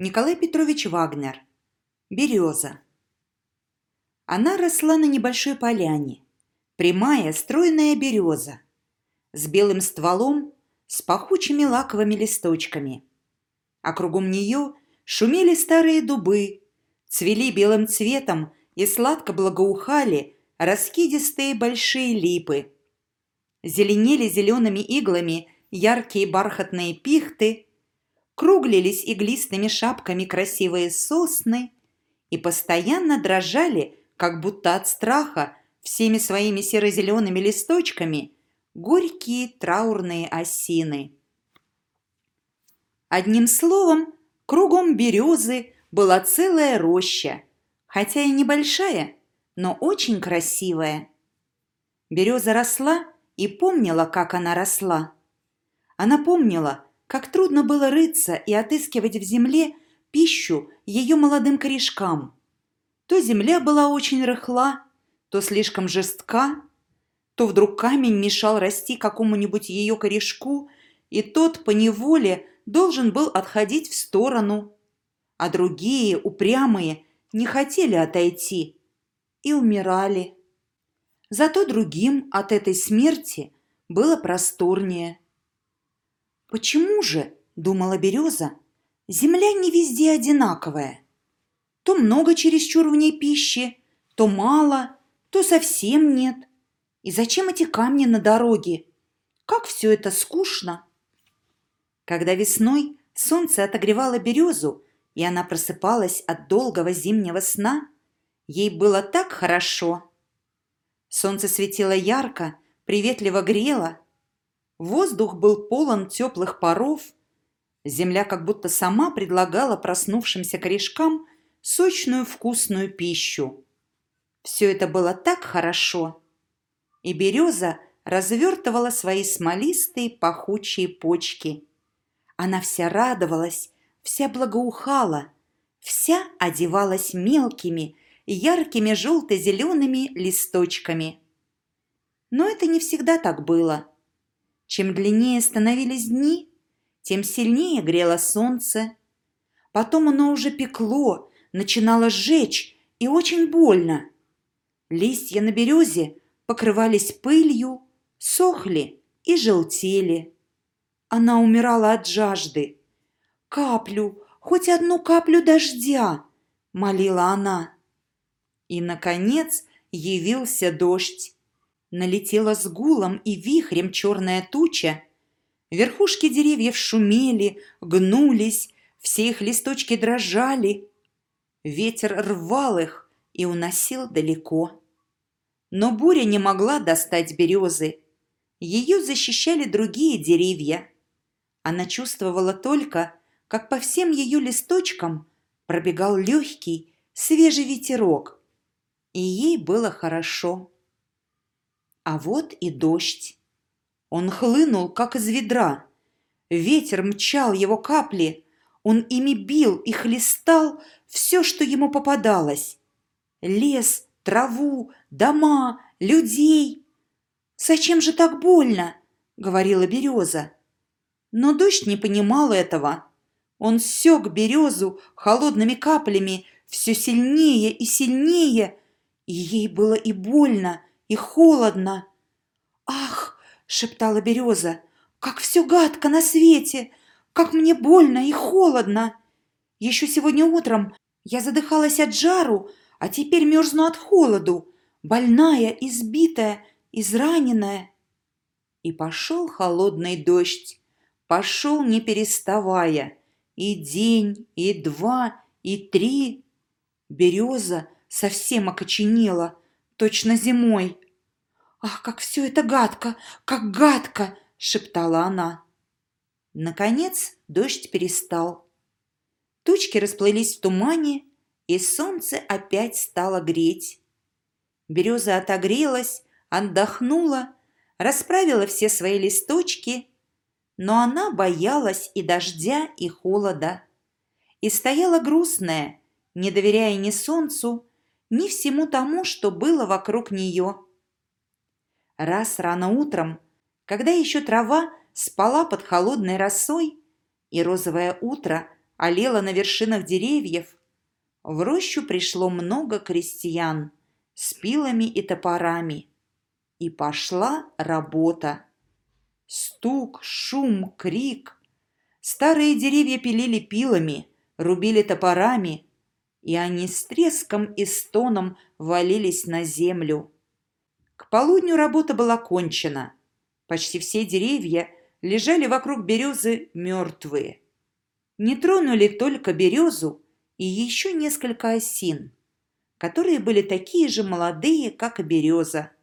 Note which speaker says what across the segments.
Speaker 1: Николай Петрович Вагнер. Береза. Она росла на небольшой поляне. Прямая, стройная береза. С белым стволом, с пахучими лаковыми листочками. А кругом нее шумели старые дубы, цвели белым цветом и сладко благоухали раскидистые большие липы. Зеленели зелеными иглами яркие бархатные пихты, круглились иглистыми шапками красивые сосны и постоянно дрожали, как будто от страха, всеми своими серо-зелеными листочками горькие траурные осины. Одним словом, кругом березы была целая роща, хотя и небольшая, но очень красивая. Береза росла и помнила, как она росла. Она помнила, как трудно было рыться и отыскивать в земле пищу ее молодым корешкам. То земля была очень рыхла, то слишком жестка, то вдруг камень мешал расти какому-нибудь ее корешку, и тот поневоле должен был отходить в сторону, а другие, упрямые, не хотели отойти и умирали. Зато другим от этой смерти было просторнее. «Почему же, — думала береза, — земля не везде одинаковая? То много чересчур в ней пищи, то мало, то совсем нет. И зачем эти камни на дороге? Как все это скучно!» Когда весной солнце отогревало березу, и она просыпалась от долгого зимнего сна, ей было так хорошо. Солнце светило ярко, приветливо грело. Воздух был полон теплых паров. Земля как будто сама предлагала проснувшимся корешкам сочную вкусную пищу. Все это было так хорошо. И береза развертывала свои смолистые пахучие почки. Она вся радовалась, вся благоухала, вся одевалась мелкими, яркими желто-зелеными листочками. Но это не всегда так было. Чем длиннее становились дни, тем сильнее грело солнце. Потом оно уже пекло, начинало жечь и очень больно. Листья на березе покрывались пылью, сохли и желтели. Она умирала от жажды. «Каплю, хоть одну каплю дождя!» — молила она. И, наконец, явился дождь. Налетела с гулом и вихрем черная туча. Верхушки деревьев шумели, гнулись, все их листочки дрожали. Ветер рвал их и уносил далеко. Но буря не могла достать березы. Ее защищали другие деревья. Она чувствовала только, как по всем ее листочкам пробегал легкий, свежий ветерок. И ей было хорошо. А вот и дождь. Он хлынул, как из ведра. Ветер мчал его капли. Он ими бил и хлестал все, что ему попадалось. Лес, траву, дома, людей. «Зачем же так больно?» — говорила береза. Но дождь не понимал этого. Он сёк березу холодными каплями все сильнее и сильнее, и ей было и больно, и холодно. «Ах!» — шептала береза. «Как все гадко на свете! Как мне больно и холодно! Еще сегодня утром я задыхалась от жару, а теперь мерзну от холоду, больная, избитая, израненная». И пошел холодный дождь, пошел не переставая, и день, и два, и три. Береза совсем окоченела, точно зимой. «Ах, как все это гадко, как гадко!» — шептала она. Наконец дождь перестал. Тучки расплылись в тумане, и солнце опять стало греть. Береза отогрелась, отдохнула, расправила все свои листочки, но она боялась и дождя, и холода, и стояла грустная, не доверяя ни солнцу, ни всему тому, что было вокруг нее. Раз рано утром, когда еще трава спала под холодной росой, и розовое утро олела на вершинах деревьев, в рощу пришло много крестьян с пилами и топорами. И пошла работа. Стук, шум, крик. Старые деревья пилили пилами, рубили топорами, и они с треском и стоном валились на землю. К полудню работа была кончена. Почти все деревья лежали вокруг березы мертвые. Не тронули только березу и еще несколько осин, которые были такие же молодые, как и береза.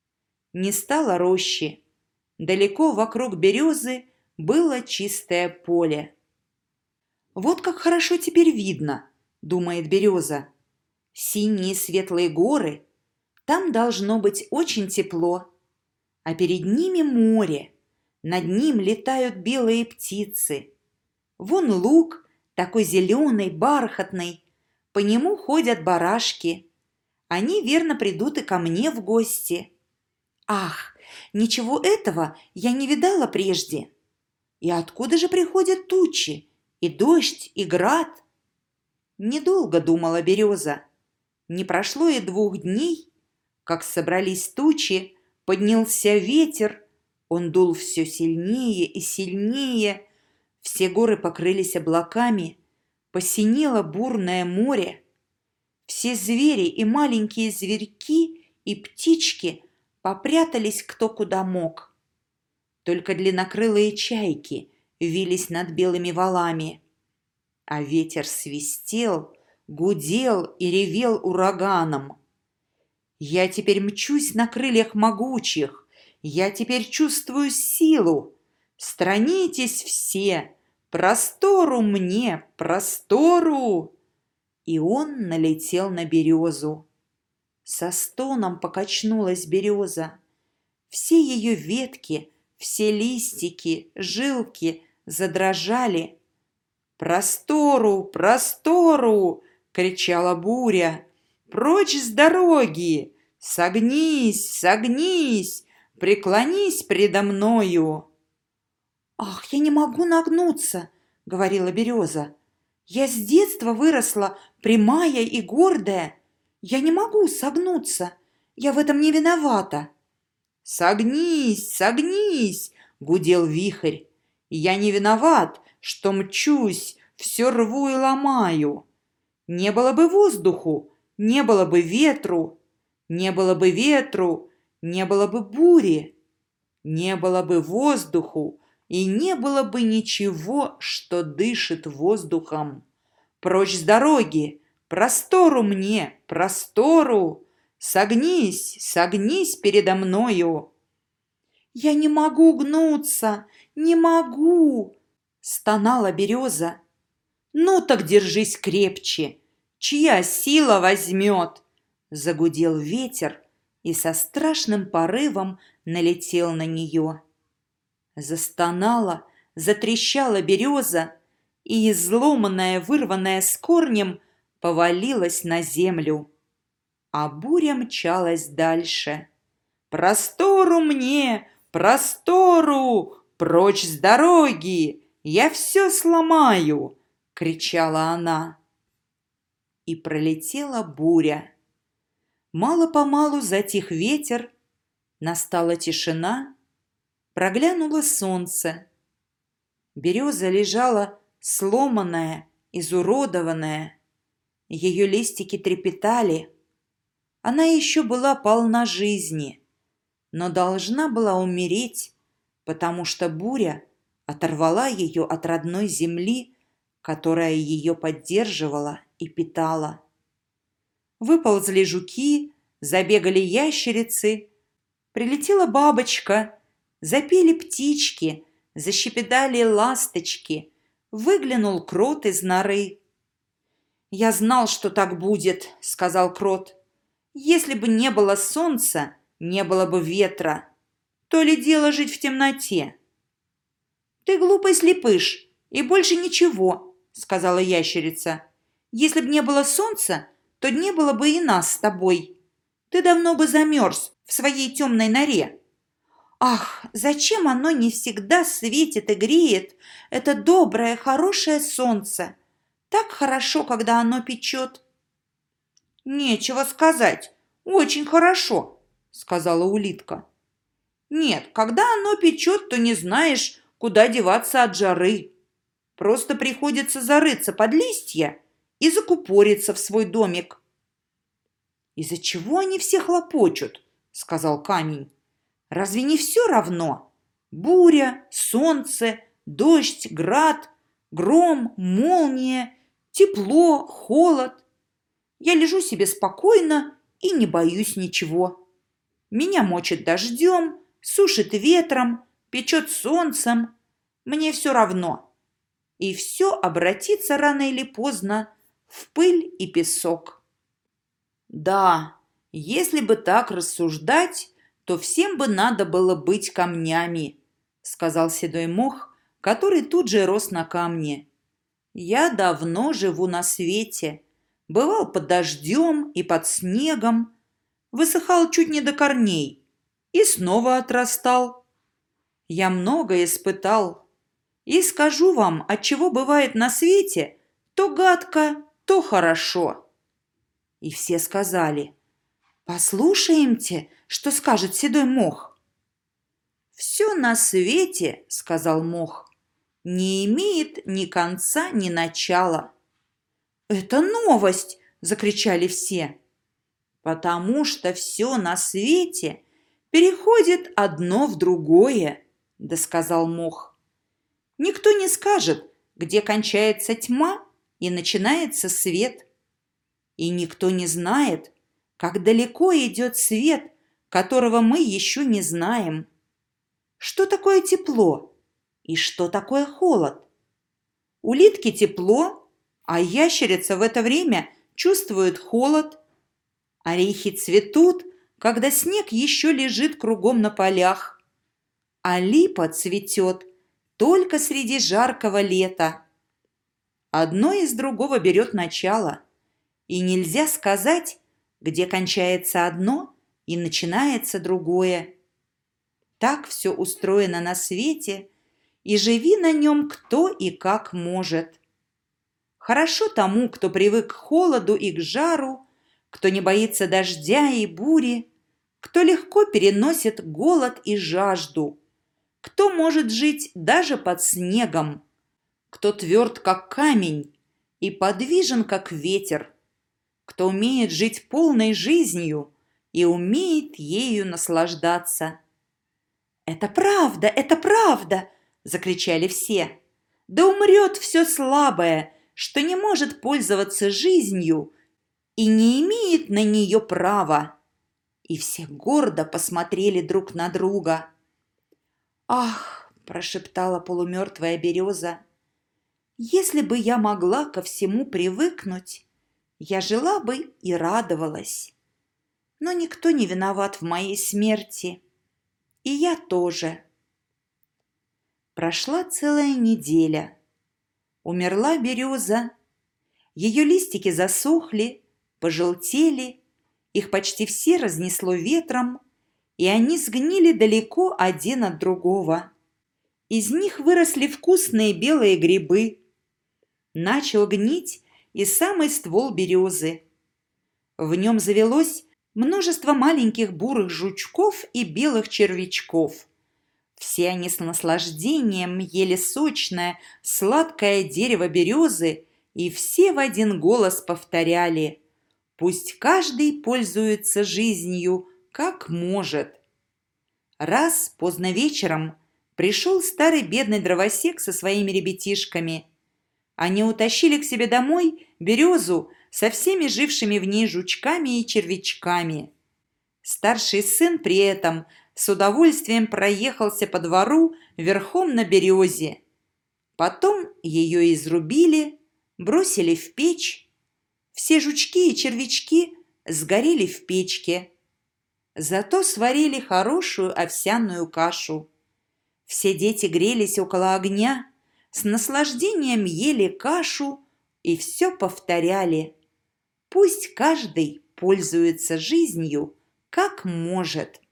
Speaker 1: Не стало рощи. Далеко вокруг березы было чистое поле. «Вот как хорошо теперь видно», — думает береза. «Синие светлые горы, там должно быть очень тепло. А перед ними море, над ним летают белые птицы. Вон луг, такой зеленый, бархатный, по нему ходят барашки. Они, верно, придут и ко мне в гости. Ах, ничего этого я не видала прежде. И откуда же приходят тучи, и дождь, и град?» Недолго думала береза. Не прошло и 2 дней, как собрались тучи, поднялся ветер, он дул все сильнее и сильнее, все горы покрылись облаками, посинело бурное море. Все звери и маленькие зверьки и птички попрятались кто куда мог. Только длиннокрылые чайки вились над белыми валами, а ветер свистел, гудел и ревел ураганом. «Я теперь мчусь на крыльях могучих, я теперь чувствую силу. Странитесь все, простору мне, простору!» И он налетел на березу. Со стоном покачнулась береза. Все ее ветки, все листики, жилки задрожали. «Простору, простору!» — кричала буря. «Прочь с дороги! Согнись, согнись! Преклонись предо мною!» «Ах, я не могу нагнуться!» — говорила береза. «Я с детства выросла прямая и гордая. Я не могу согнуться. Я в этом не виновата». «Согнись, согнись!» — гудел вихрь. «Я не виноват, что мчусь, все рву и ломаю. Не было бы воздуху, не было бы ветру, не было бы ветру, не было бы бури, не было бы воздуху и не было бы ничего, что дышит воздухом. Прочь с дороги, простору мне, простору, согнись, согнись передо мною». «Я не могу гнуться, не могу!» — стонала береза. «Ну так держись крепче, чья сила возьмет!» Загудел ветер и со страшным порывом налетел на нее. Застонала, затрещала береза, и, изломанная, вырванная с корнем, повалилась на землю. А буря мчалась дальше. «Простору мне, простору, прочь с дороги, я все сломаю!» — кричала она. И пролетела буря. Мало-помалу затих ветер, настала тишина, проглянуло солнце. Береза лежала сломанная, изуродованная. Ее листики трепетали. Она еще была полна жизни, но должна была умереть, потому что буря оторвала ее от родной земли, которая ее поддерживала и питала. Выползли жуки, забегали ящерицы, прилетела бабочка, запели птички, защепетали ласточки, выглянул крот из норы. «Я знал, что так будет», — сказал крот. «Если бы не было солнца, не было бы ветра. То ли дело жить в темноте». «Ты глупый слепыш, и больше ничего», — сказала ящерица. «Если бы не было солнца, то не было бы и нас с тобой. Ты давно бы замерз в своей темной норе. Ах, зачем оно не всегда светит и греет, это доброе, хорошее солнце? Так хорошо, когда оно печет». «Нечего сказать, очень хорошо», — сказала улитка. «Нет, когда оно печет, то не знаешь, куда деваться от жары. Просто приходится зарыться под листья и закупориться в свой домик». «Из-за чего они все хлопочут?» — сказал камень. «Разве не все равно? Буря, солнце, дождь, град, гром, молния, тепло, холод. Я лежу себе спокойно и не боюсь ничего. Меня мочит дождем, сушит ветром, печет солнцем. Мне все равно. И все обратится рано или поздно в пыль и песок». «Да, если бы так рассуждать, то всем бы надо было быть камнями», — сказал седой мох, который тут же рос на камне. «Я давно живу на свете, бывал под дождем и под снегом, высыхал чуть не до корней и снова отрастал. Я многое испытал, и скажу вам, отчего бывает на свете то гадко, то хорошо». И все сказали: «Послушаемте, что скажет седой мох». «Все на свете, — сказал мох, — не имеет ни конца, ни начала». «Это новость!» — закричали все. «Потому что все на свете переходит одно в другое, — досказал мох. Никто не скажет, где кончается тьма и начинается свет. И никто не знает, как далеко идет свет, которого мы еще не знаем. Что такое тепло и что такое холод? Улитке тепло, а ящерица в это время чувствует холод. Орехи цветут, когда снег еще лежит кругом на полях. А липа цветет только среди жаркого лета. Одно из другого берет начало, и нельзя сказать, где кончается одно и начинается другое. Так все устроено на свете, и живи на нем кто и как может. Хорошо тому, кто привык к холоду и к жару, кто не боится дождя и бури, кто легко переносит голод и жажду, кто может жить даже под снегом, кто тверд, как камень, и подвижен, как ветер, кто умеет жить полной жизнью и умеет ею наслаждаться. Это правда!» – закричали все. «Да умрет все слабое, что не может пользоваться жизнью и не имеет на нее права». И все гордо посмотрели друг на друга. «Ах!» – прошептала полумертвая береза. «Если бы я могла ко всему привыкнуть, я жила бы и радовалась. Но никто не виноват в моей смерти. И я тоже». Прошла целая неделя. Умерла береза. Ее листики засохли, пожелтели, их почти все разнесло ветром, и они сгнили далеко один от другого. Из них выросли вкусные белые грибы. Начал гнить и самый ствол березы. В нем завелось множество маленьких бурых жучков и белых червячков. Все они с наслаждением ели сочное, сладкое дерево березы, и все в один голос повторяли: «Пусть каждый пользуется жизнью, как может». Раз поздно вечером пришел старый бедный дровосек со своими ребятишками. Они утащили к себе домой березу со всеми жившими в ней жучками и червячками. Старший сын при этом с удовольствием проехался по двору верхом на березе. Потом ее изрубили, бросили в печь. Все жучки и червячки сгорели в печке. Зато сварили хорошую овсяную кашу. Все дети грелись около огня, с наслаждением ели кашу и все повторяли: «Пусть каждый пользуется жизнью, как может».